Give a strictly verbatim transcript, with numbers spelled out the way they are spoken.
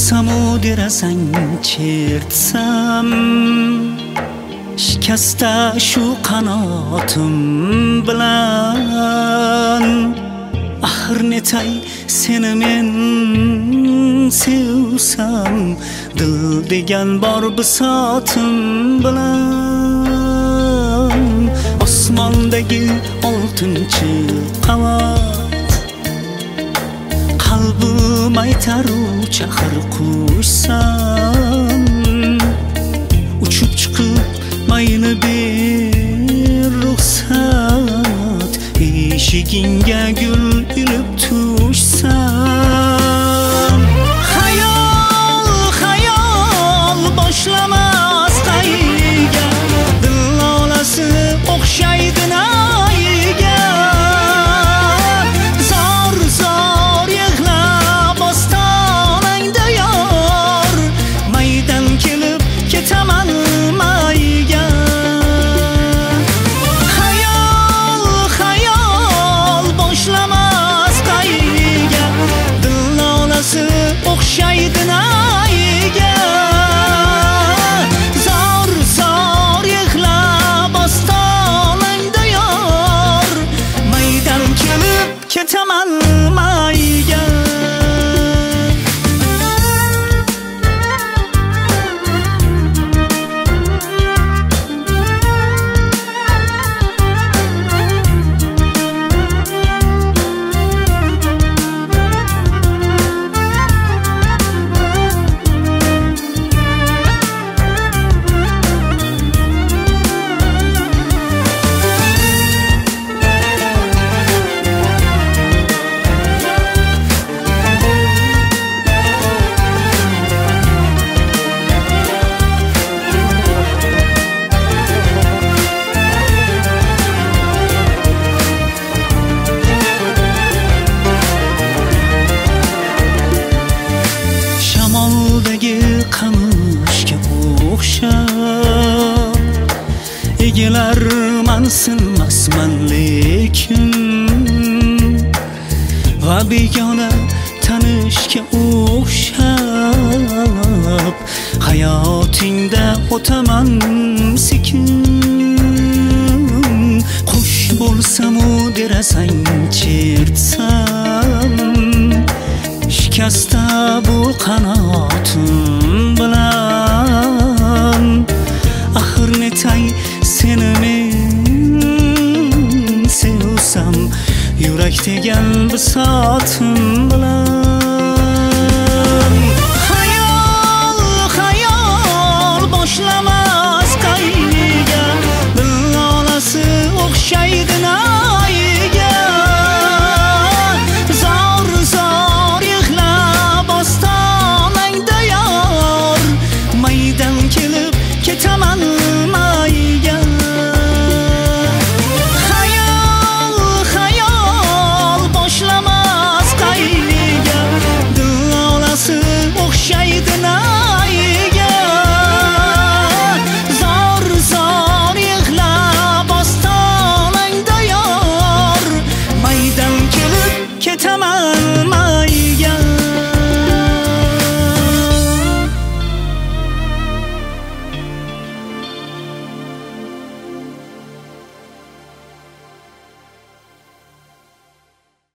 bo'lsam u derazang chertsam, shikasta shu qanotim bilan. Axir netay seni men sevsam, dil degan bor bisotim bilan. Osmondagi oltinchi qavat, qalbim aytaru chaqir qushsan. Uchib chiqib mayli ber ruxsat, eshigingga gul ilib tushsam. Xayol, xayol boshlamas qayga, dil lolasi o'xshaydi nayiga. Zor zor yig'lab ostonangda yor, maydan kelib ketaman mayga. Xayol, xayol boshlamas qayga, dil lolasi o'xshaydi nayiga. Zor zor yig'lab ostonangda yor, maydan kelib ketaman mayga. Shamoldagi qamishga o'xshab egilarman, sinmasman lekin. Va begona tanishga o'xshab hayotingda o'taman sekin. Qush bo'lsam u derazang chertsam, shikasta bu qanotim bilan. Axir netay seni men sevsam, yurak degan bisotim bilan.